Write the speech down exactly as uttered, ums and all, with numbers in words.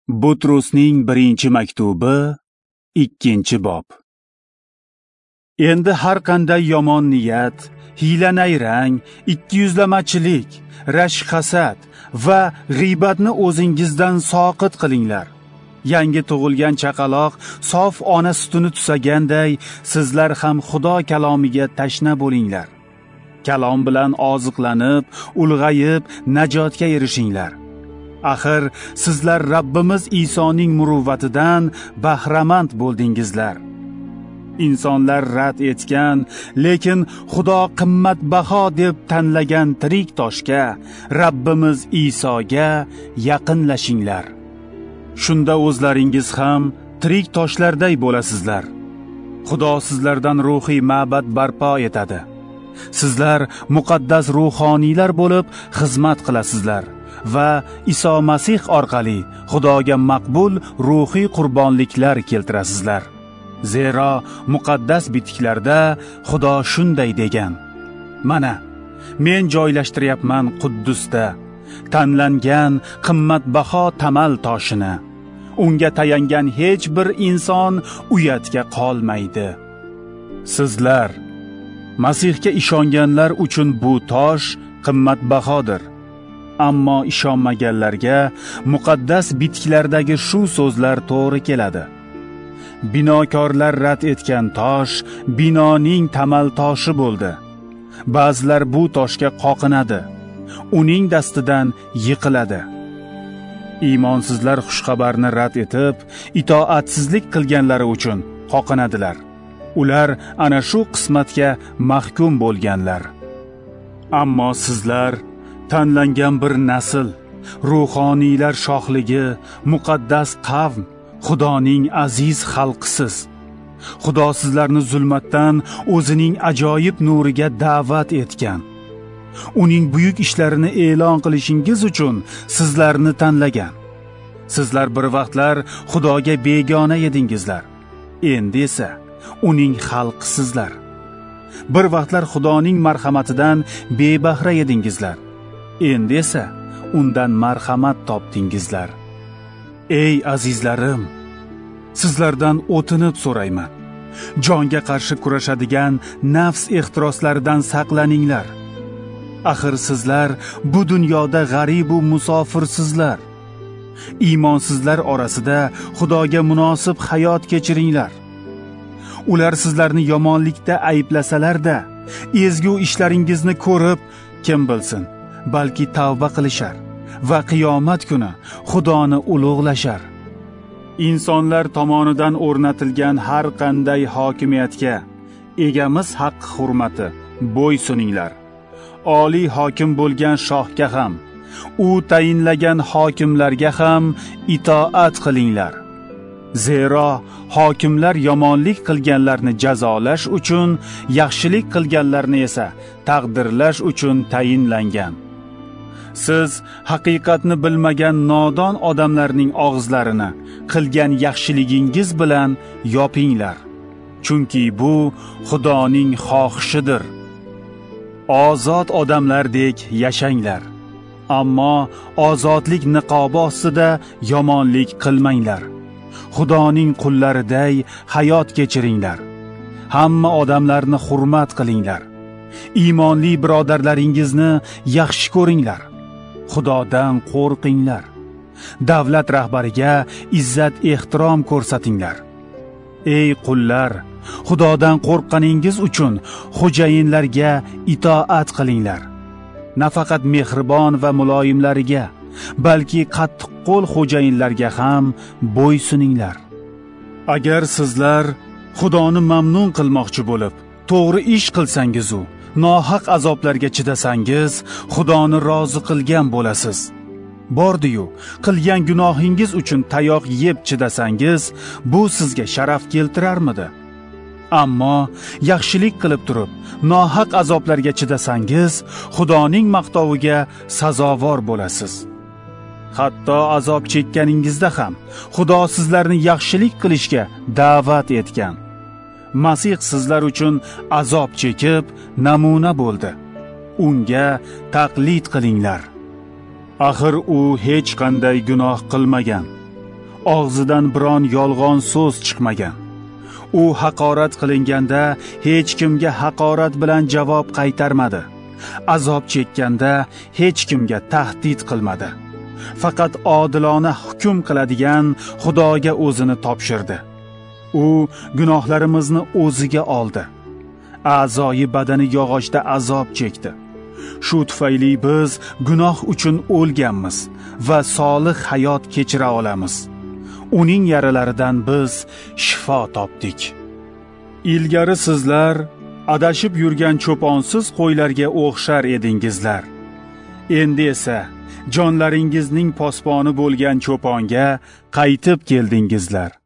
Butrusning birinchi maktubi, ikkinchi bob. Endi har qanday yomon niyat, hiyla-nayrang, ikkiyuzlamachilik, rashk-hasad va g'iybatni o'zingizdan soqit qilinglar. Yangi tug'ilgan chaqaloq sof ona sutini tusaganday, sizlar ham Xudo kalomiga tashna bo'linglar. Kalom bilan oziqlanib, ulg'ayib, najotga erishinglar. Axir sizlar Rabbimiz Isoning muruvvatidan bahramand bo'ldingizlar. Insonlar rad etgan, lekin Xudo qimmatbaho deb tanlagan tirik toshga, Rabbimiz Isoga yaqinlashinglar. Shunda o'zlaringiz ham tirik toshlarday bo'lasizlar. Xudo sizlardan ruhiy ma'bad barpo etadi. Sizlar muqaddas ruhoniylar bo'lib xizmat qilasizlar va Iso Masih orqali Xudoga maqbul ruhiy qurbonliklar keltirasizlar. Zero muqaddas bitiklarda Xudo shunday degan: Mana, men joylashtiryapman Quddusda tanlangan qimmatbaho tamal toshini. Unga tayangan hech bir inson uyatga qolmaydi. Sizlar Masihga ishonganlar uchun bu tosh qimmatbahodir. Ammo ishonmaganlarga muqaddas bitiklardagi shu so'zlar to'g'ri keladi. Binokorlar rad etgan tosh binoning tamal toshi bo'ldi. Ba'zilar bu toshga qoqinadi, uning dastidan yiqiladi. Iymonsizlar xushxabarni rad etib, itoatsizlik qilganlari uchun qoqinadilar. Ular ana shu qismatga mahkum bo'lganlar. Ammo sizlar tanlangan bir nasl, ruhoniylar shohligi, muqaddas qavm, Xudoning aziz xalqisiz. Xudo sizlarni zulmatdan o'zining ajoyib nuriga da'vat etgan. Uning buyuk ishlarini e'lon qilishingiz uchun sizlarni tanlagan. Sizlar bir vaqtlar Xudoga begona edingizlar. Endi esa uning xalqisizlar. Bir vaqtlar Xudoning marhamatidan bebahra edingizlar. Endi esa undan marhamat topdingizlar. Ey azizlarim, sizlardan o'tinib so'rayman. Jonga qarshi kurashadigan nafs ehtiroslaridan saqlaninglar. Axir sizlar bu dunyoda g'arib va musofirsizlar. Iymonsizlar orasida Xudoga munosib hayot kechiringlar. Ular sizlarni yomonlikda ayblasalar-da, ezgu ishlaringizni ko'rib, kim bilsin, balki tavba qilishar va qiyomat kuni Xudoni ulug'lashar. Insonlar tomonidan o'rnatilgan har qanday hokimiyatga, egamiz haq hurmati bo'ysuninglar. Oliy hokim bo'lgan shohga ham, u tayinlagan hokimlarga ham itoat qilinglar. Zero hokimlar yomonlik qilganlarni jazolash uchun, yaxshilik qilganlarni esa taqdirlash uchun tayinlangan. Siz haqiqatni bilmagan nodon odamlarning og'izlarini qilgan yaxshiligingiz bilan yopinglar. Chunki bu Xudoning xohishidir. Ozod odamlardek yashanglar. Ammo ozodlik niqobi ostida yomonlik qilmanglar. Xudoning qullariday hayot kechiringlar. Hamma odamlarni hurmat qilinglar. Iymonli birodarlaringizni yaxshi ko'ringlar. Xudodan qo'rqinglar. Davlat rahbariga izzat ehtirom ko'rsatinglar. Ey qullar, Xudodan qo'rqqaningiz uchun xo'jayinlarga itoat qilinglar. Nafaqat mehribon va muloyimlariga, balki qattiqqo'l xo'jayinlarga ham bo'ysuninglar. Agar sizlar Xudoni mamnun qilmoqchi bo'lib, to'g'ri ish qilsangiz-u, nohaq azoblarga chidasangiz, Xudoni rozi qilgan bo'lasiz. Bordi-yu, qilgan gunohingiz uchun tayoq yeb chidasangiz, bu sizga sharaf keltirarmidi? Ammo yaxshilik qilib turib, nohaq azoblarga chidasangiz, Xudoning maqtoviga sazovor bo'lasiz. Hatto azob chekkaningizda ham Xudo sizlarni yaxshilik qilishga da'vat etgan. Masih sizlar uchun azob chekib namuna bo'ldi. Unga taqlid qilinglar. Axir u hech qanday gunoh qilmagan. og'zidan biron yolg'on so'z chiqmagan. U haqorat qilinganda hech kimga haqorat bilan javob qaytarmadi. Azob chekkanda hech kimga tahdid qilmadi. Faqat odilona hukm qiladigan Xudoga o'zini topshirdi. U gunohlarimizni o'ziga oldi. A'zoyi badani yog'ochda azob chekdi. Shu tufayli biz gunoh uchun o'lganmiz va solih hayot kechira olamiz. Uning yaralaridan biz shifo topdik. Ilgari sizlar adashib yurgan cho'ponsiz qo'ylarga o'xshar edingizlar. Endi esa jonlaringizning posboni bo'lgan cho'ponga qaytib keldingizlar.